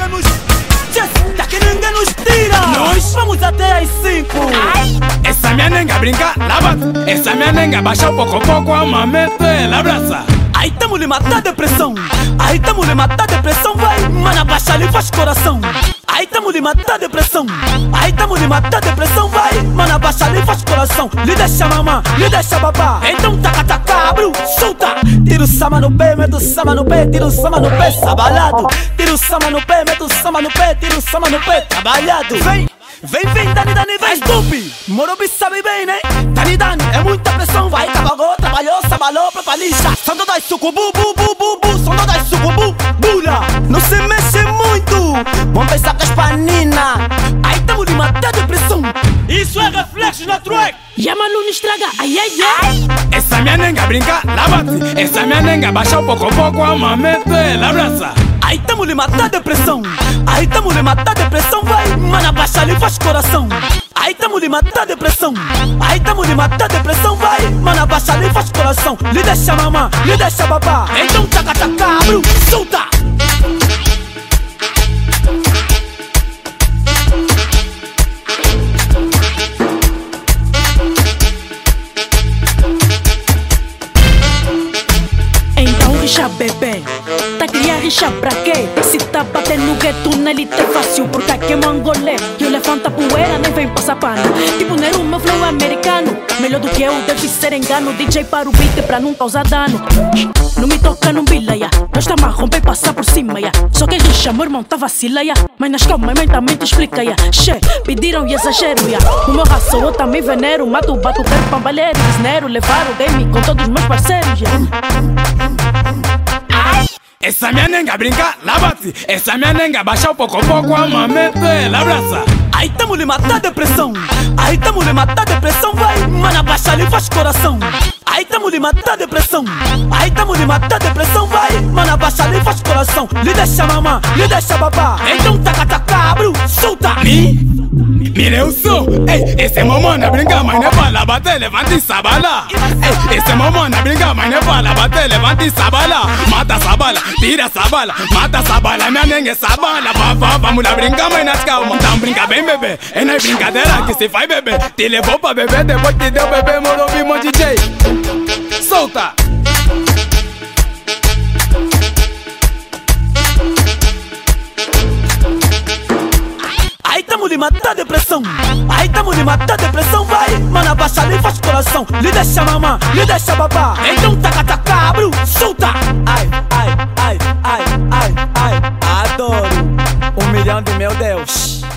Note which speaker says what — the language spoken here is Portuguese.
Speaker 1: nos... Daqui ninguém nos tira. Nós vamos até às 5.
Speaker 2: Essa minha nenga brinca, lava-te. Essa minha nenga baixa pouco a pouco a mamete, ela abraça.
Speaker 1: Aí tamo lhe matar a depressão. Aí tamo lhe matar a depressão. Vai, mana, baixa ali, faz coração. Aí tamo lhe matar a depressão. Aí tamo lhe matar a depressão. Vai, mana, baixa ali, faz coração. Lhe deixa mamã, lhe deixa babá. Então taca, taca, abre, solta. Tira o sama no pé, mete o sama no pé. Tira o sama no pé, sabalado. Tira o sama no pé, mete o sama no pé. Tira o sama no pé, trabalhado. Vem, vem, vem, Dani, Dani, vem. Stupi, Morobi sabe bem, né? Dani, Dani, é muita pressão. Vai, trabalhou, trabalhou, sabalou, pra palicha. São todas sucubu, bu, bu, bu, bu. São todas sucubu, bula. Não se mexe muito. Vamos pensar com as paninas. Aí tamo de matar a depressão. Isso é reflexo na track.
Speaker 3: E a Malu não estraga, ai, ai, ai.
Speaker 2: Essa minha nenga brinca, lava-te. Essa minha nenga baixa pouco a pouco a mamete, ela abraça.
Speaker 1: Aí tamo lhe matar a depressão. Aí tamo lhe matar a depressão. Vai, mana, baixa ali, faz coração. Aí tamo lhe matar a depressão. Aí tamo lhe matar a depressão. Vai, mana, baixa ali, faz coração. Lhe deixa mamã, lhe deixa babá. Então taca, taca, abre, solta.
Speaker 3: Então rixa, bebê. Tá criando rixa pra quê? Se tá batendo no gueto, nele é fácil. Porque aqui é mangolé. E eu levanto a poeira, nem vem passar pano. Tipo Nero, meu flow é americano. Melhor do que eu, deve ser engano. DJ para o beat pra não causar dano. Não me toca, não bila, ya. Nós tá a romper e passar por cima, ya. Só que rixa, meu irmão tá vacila, ya. Mas nas calmas, mentalmente explica, ya. Che, pediram e exagero, ya. No meu raço, eu também venero. Mato, bato, quero pambalheiro. Desnero, levar o game com todos os meus parceiros, ya.
Speaker 2: Essa minha nenga brinca, lava-te. Essa minha nenga baixa pouco a pouco a mamete, ela abraça.
Speaker 1: Aí tamo lhe matar a depressão. Aí tamo lhe matar a depressão. Vai, mana, baixa ali, faz coração. Aí tamo lhe matar a depressão. Aí tamo lhe matar a depressão. Vai, mana, baixa ali, faz coração. Lhe deixa mamã, lhe deixa babá. Então taca, taca, abre, solta.
Speaker 2: Mire eu sou, ei, esse é meu mano, brinca, mas não fala, bater, levanta e sabala. Ei, esse é meu mano, brinca, mas não fala, bater, levanta e sabala. Mata essa bala, tira essa bala, mata essa bala, minha nenga essa bala. Vamos lá brincar, mas nas calmas. Então brinca bem, bebê, é na brincadeira que se faz, bebê. Te levou pra beber, depois te deu, bebê, Morobi, meu DJ. Solta!
Speaker 1: Aí tamo lhe matar a depressão. Aí tamo lhe matar a depressão. Vai, mana, baixa ali, faz coração. Lhe deixa mamã, lhe deixa babá. Então taca, taca, abre, solta. Ai, ai, ai, ai, ai, ai. Adoro 1 milhão de meu Deus.